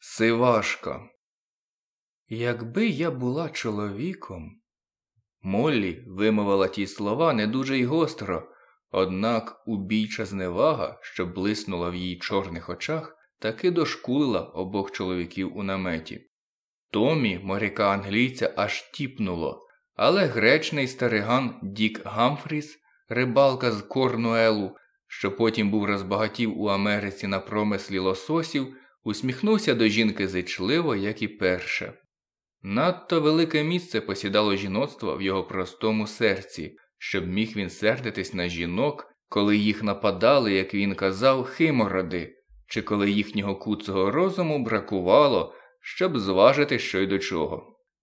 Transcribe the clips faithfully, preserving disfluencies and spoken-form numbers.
Сивашка. Якби я була чоловіком. Моллі вимовила ті слова не дуже й гостро, однак убійча зневага, що блиснула в її чорних очах, таки дошкулила обох чоловіків у наметі. Томі, моряка-англійця, аж тіпнуло, але гречний стариган Дік Гамфріс, рибалка з Корнуелу, що потім був розбагатів у Америці на промислі лососів, усміхнувся до жінки зичливо, як і перше. Надто велике місце посідало жіноцтво в його простому серці, щоб міг він сердитись на жінок, коли їх нападали, як він казав, химороди, чи коли їхнього куцого розуму бракувало, щоб зважити, що й до чого.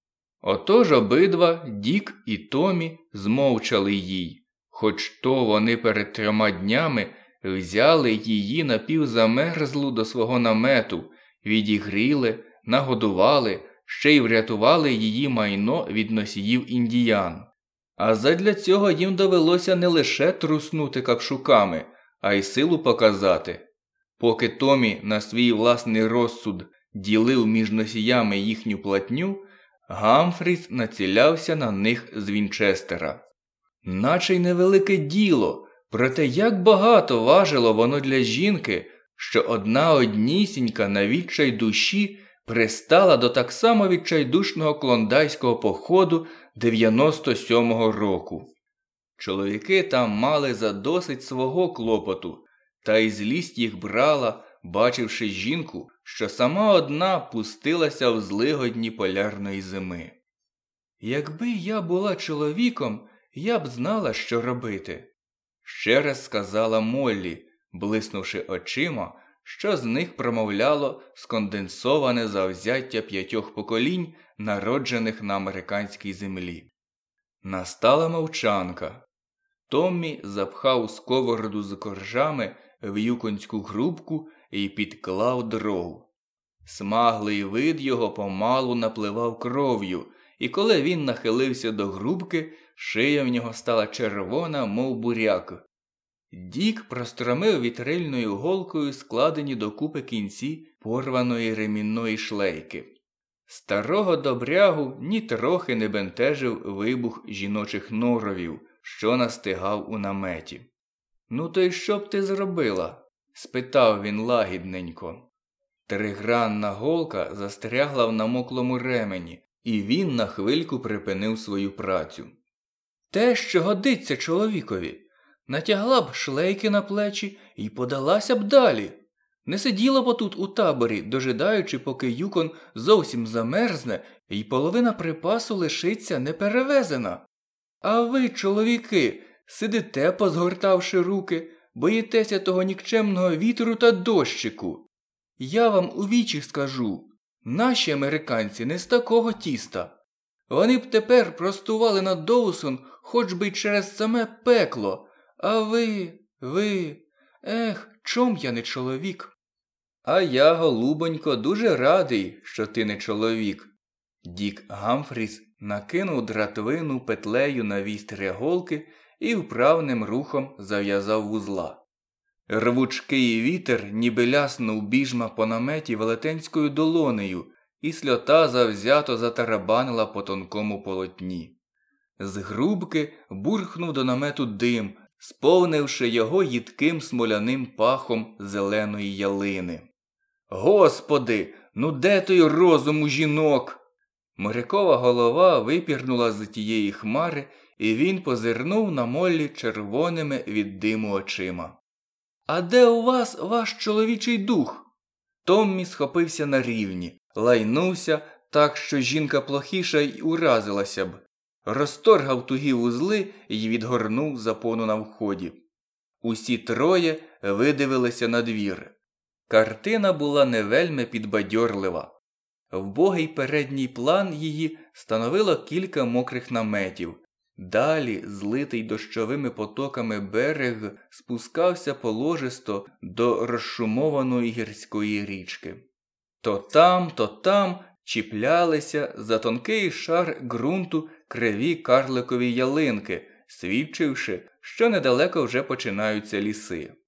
Отож обидва, Дік і Томі, змовчали їй, хоч то вони перед трьома днями взяли її напівзамерзлу до свого намету, відігріли, нагодували, ще й врятували її майно від носіїв індіян. А задля цього їм довелося не лише труснути капшуками, а й силу показати. Поки Томі на свій власний розсуд ділив між носіями їхню платню, Гамфріс націлявся на них з Вінчестера. Наче й невелике діло, проте як багато важило воно для жінки, що одна однісінька на відчай душі пристала до так само відчайдушного клондайського походу дев'яносто сьомого року. Чоловіки там мали задосить свого клопоту, та й злість їх брала, бачивши жінку, що сама одна пустилася в злигодні полярної зими. «Якби я була чоловіком, я б знала, що робити», – ще раз сказала Моллі, блиснувши очима, що з них промовляло сконденсоване завзяття п'ятьох поколінь, народжених на американській землі. Настала мовчанка. Томмі запхав сковороду з коржами в юконську грубку і підклав дров. Смаглий вид його помалу напливав кров'ю, і коли він нахилився до грубки, шия в нього стала червона, мов буряк. Дік простромив вітрильною голкою складені докупи кінці порваної ремінної шлейки. Старого добрягу нітрохи не бентежив вибух жіночих норовів, що настигав у наметі. «Ну то й що б ти зробила?» – спитав він лагідненько. Тригранна голка застрягла в намоклому ремені, і він на хвильку припинив свою працю. «Те, що годиться чоловікові. Натягла б шлейки на плечі і подалася б далі. Не сиділа б тут у таборі, дожидаючи, поки юкон зовсім замерзне і половина припасу лишиться неперевезена. А ви, чоловіки, сидите, позгортавши руки, боїтеся того нікчемного вітру та дощику. Я вам у вічі скажу, наші американці не з такого тіста. Вони б тепер простували на Доусон хоч би й через саме пекло. А ви, ви, ех, чом я не чоловік?» «А я, голубонько, дуже радий, що ти не чоловік». Дік Гамфріс накинув дратвину петлею на вістря голки і вправним рухом зав'язав вузла. Рвучкий вітер ніби ляснув біжма по наметі велетенською долонею, і сльота завзято затарабанила по тонкому полотні. З грубки бурхнув до намету дим, сповнивши його їдким смоляним пахом зеленої ялини. «Господи, ну де той розум у жінок?» Морякова голова випірнула з тієї хмари, і він позирнув на Моллі червоними від диму очима. «А де у вас ваш чоловічий дух?» Томмі схопився на рівні, лайнувся так, що жінка плохіша й уразилася б. Розторгав тугі вузли й відгорнув запону на вході. Усі троє видивилися на двір. Картина була не вельми підбадьорлива. Вбогий передній план її становило кілька мокрих наметів. Далі, злитий дощовими потоками берег, спускався положисто до розшумованої гірської річки. То там, то там чіплялися за тонкий шар ґрунту криві карликові ялинки, свідчивши, що недалеко вже починаються ліси.